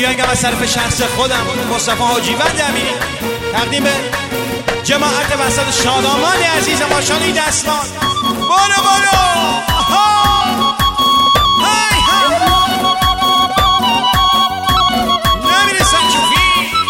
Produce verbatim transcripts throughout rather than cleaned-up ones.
بیایگم از طرف شخص خودم مصطفی حاجیوند امیری تقدیم جماعت وسط شادامان عزیز ماشانی دستان. برو برو های های نمیره سنجوفی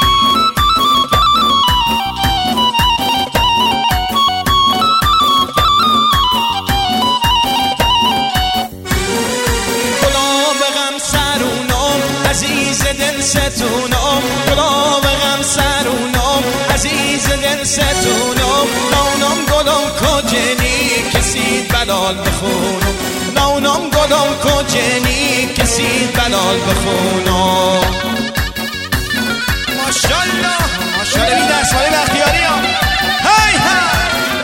گلاب غم سرونم عزیز دل ستونم گلاب غم سرونم عزیز دل ستونم نونم گلم کجنی کسی بلال بخونم نونم گلم کجنی کسی بلال بخونم. ماشالله ماشالله بی دستمالی بختیاری ها های های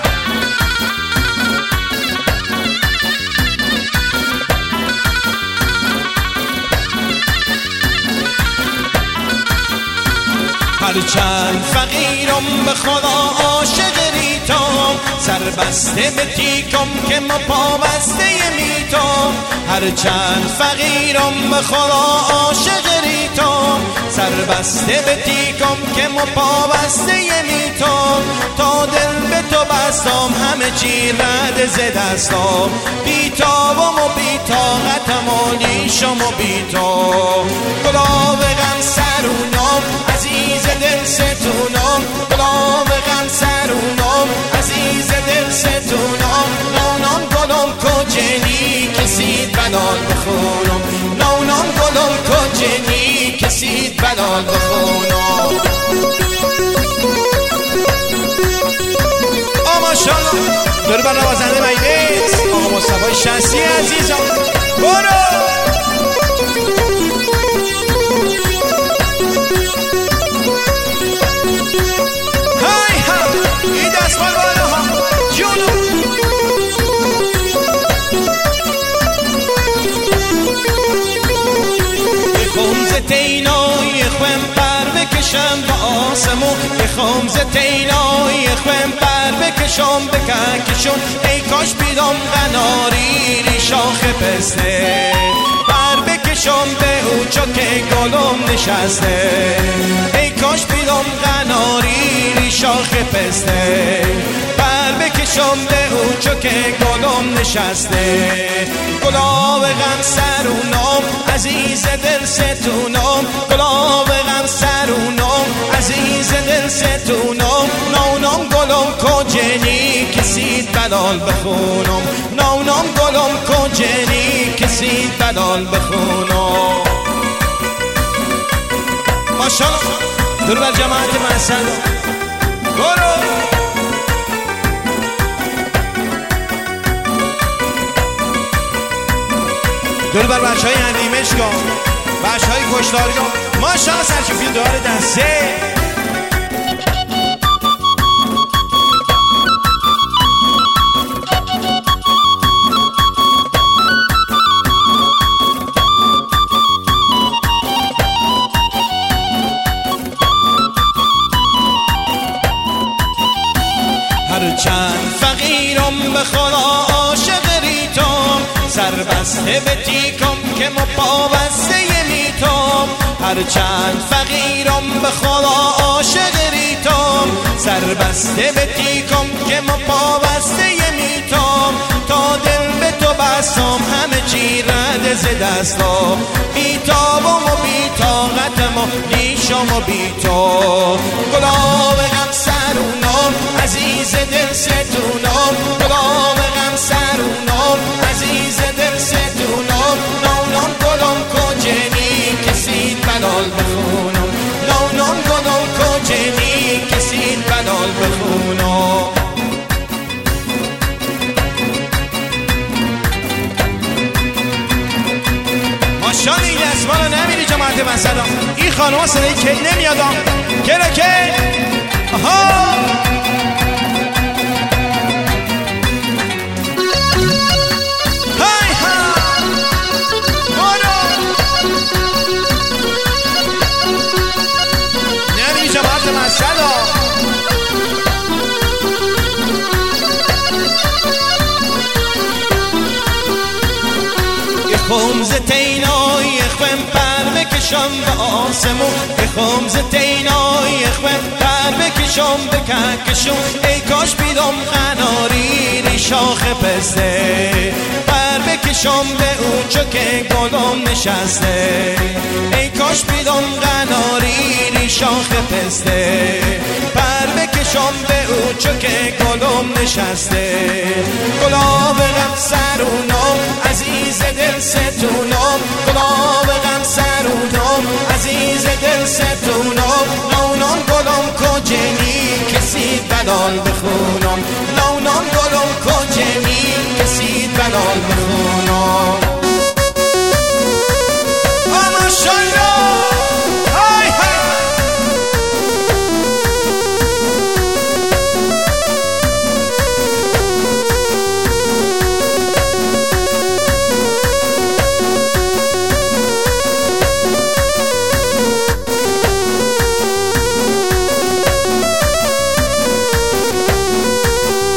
هرچند فقیرم به خدا عاشق ریتم سربسته به تیکم که ما پابسته میتم. هرچند فقیرم به خدا عاشق ریتم سربسته به تیکم که ما پابسته میتم. تا دل به تو بستم همه چی رد ز دستم بیتابم و بیتاقتم و لیشم و بیتام. گلاب غم سرونم عزیز دل ستونم گلاب غم سرونم عزیز دل ستونم نونم گلم کجنی کسی بلال بخونم نونم گلم کجنی کسی بلال بخونم. آما شالله دور بر نوازنده مجلس آقا مصطفی شمسی عزیزم. برو تینای خویم پر بکشم به آسمون بخوام ز تینای خویم پر بکشم به کهکشون ای کاش بیدم قناری ری شاخ پسته پر بکشم به او چو که گلم نشسته ای کاش بیدم قناری ری شاخ پسته پر بکشم به او چو که گلم نشسته. گلاب غم سرونم عزیز دل ستونم گلاب غم سرونم عزیز دل ستونم نونم گلم کجنی کسی بلال بخونم نونم گلم کجنی کسی بلال بخونم. ماشالله دور بر جماعت محسن. برو دور بر بچه های اندیمشگاه بچه های کشتارگاه ماشالله سرچوفی دار دسته. هرچند فقیرم به خدا عاشق ریتم سربسته به تیکم که ما پابسته میتم. هرچند فقیرم به خدا عاشق ریتم سربسته به تیکم که ما پابسته میتم. تا دل به تو بستم همه چی رد ز دستم بیتابم و بیتاقتم و لیشم و بیتام. گلاب غم سرونم عزیز دل ستونم گلاب غم سرونم عزیز دل ستونم نونم گلم کجنی کسی بلال بخونم نونم گلم کجنی کسی بلال بخونم. ماشالله این اسما رو نمیری جماعت مسئله این خانم ها صدایی که نمیادم که که آها خمز تینای خویم پر بکش بکشم به آسمون بخوام ز تینای اخوان پر بکشم به کهکشون ای کاش بیدم قناری ری شاخ پسته پر بکشم به او چو که گلم نشسته ای کاش بیدم قناری ری شاخ پسته پر بکشم به او چو که گلم نشسته گلاب غم سرونم عزیز دل ستونم گلاب غم سرونم عزیز دل ستونم نونان گلم کجنی کسی بلال بخون